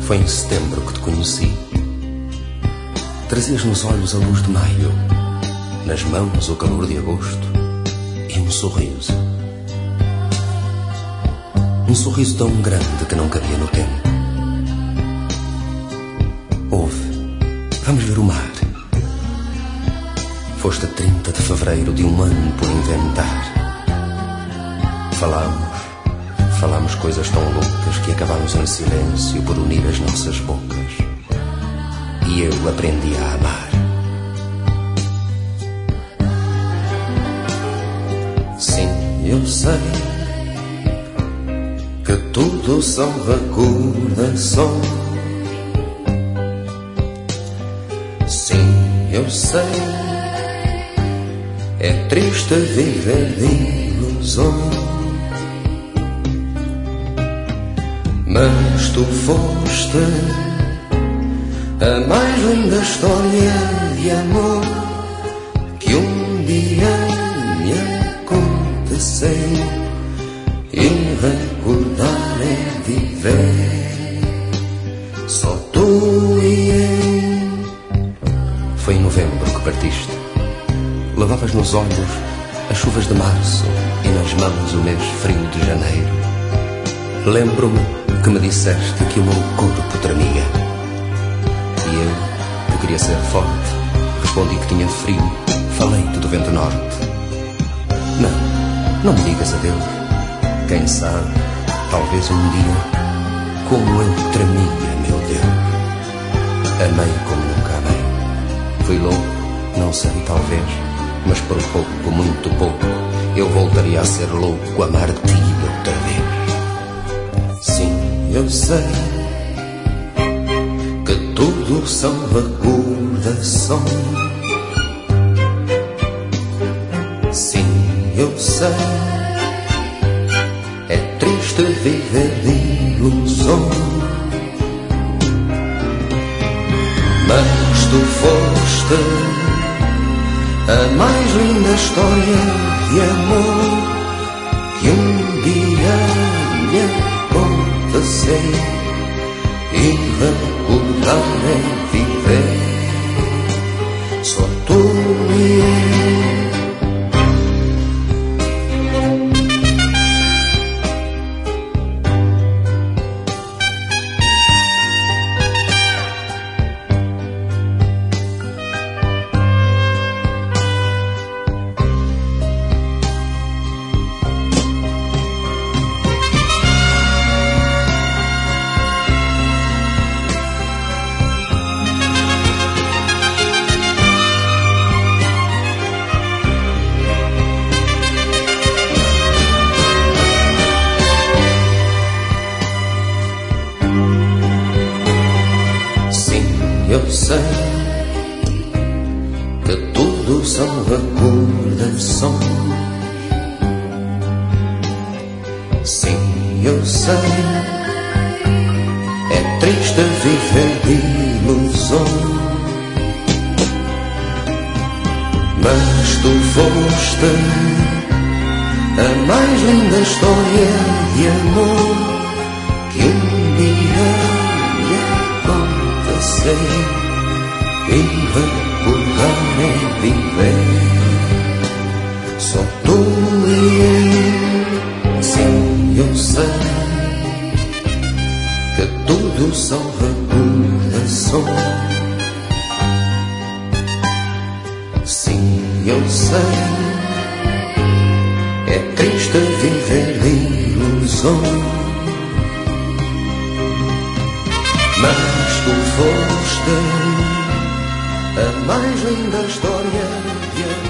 Foi em setembro que te conheci. Trazias nos olhos a luz de maio, nas mãos o calor de agosto e um sorriso. Um sorriso tão grande que não cabia no tempo. Ouve, vamos ver o mar. Foste a 30 de fevereiro de um ano por inventar. Falámos coisas tão loucas que acabámos em silêncio por unir as nossas bocas. E eu aprendi a amar. Sim, eu sei que tudo são recordações. Sim, eu sei, é triste viver de ilusões. Mas tu foste a mais linda história de amor que um dia me aconteceu. E recordar é viver, só tu e eu. Foi em novembro que partiste. Levavas nos olhos as chuvas de março e nas mãos o mês frio de janeiro. Lembro-me que me disseste que o meu corpo tremia. E eu, que queria ser forte, respondi que tinha frio. Falei-te do vento norte. Não me digas adeus. Quem sabe, talvez um dia, como eu tremia, meu Deus. Amei como nunca amei. Fui louco, não sei, talvez, mas por pouco, muito pouco, eu voltaria a ser louco, amar-te outra vez. Sim, eu sei que tudo são recordações. Sim, eu sei, é triste viver de ilusões. Mas tu foste a mais linda história de amor que um dia me aconteceu. E recordar é viver, só tu e eu. Eu sei que tudo são recordações. Sim, eu sei, é triste viver de ilusões. Mas tu foste a mais linda história de amor que um dia me aconteceu. E recordar é viver, só tu e eu. Sim, eu sei que tudo são recordações. Sim, eu sei, é triste viver de ilusões. Mas tu foste a mais linda história de amor.